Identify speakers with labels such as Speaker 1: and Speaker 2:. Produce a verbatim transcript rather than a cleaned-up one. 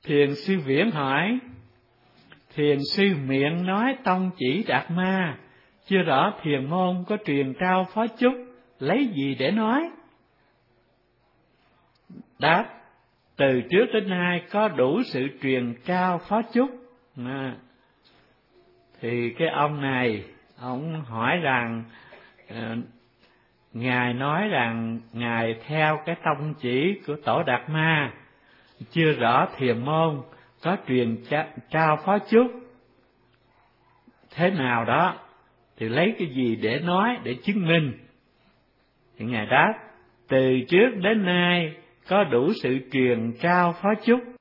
Speaker 1: Thiền sư Viễn hỏi: thiền sư miệng nói tông chỉ Đạt Ma, chưa rõ thiền môn có truyền trao phó chúc, lấy gì để nói? Đáp: từ trước đến nay có đủ sự truyền trao phó chúc. À, thì cái ông này ông hỏi rằng à, ngài nói rằng ngài theo cái tông chỉ của tổ Đạt Ma, chưa rõ thiền môn có truyền trao phó chúc thế nào đó, thì lấy cái gì để nói, để chứng minh? Thì ngài đáp: từ trước đến nay có đủ sự truyền trao phó chúc,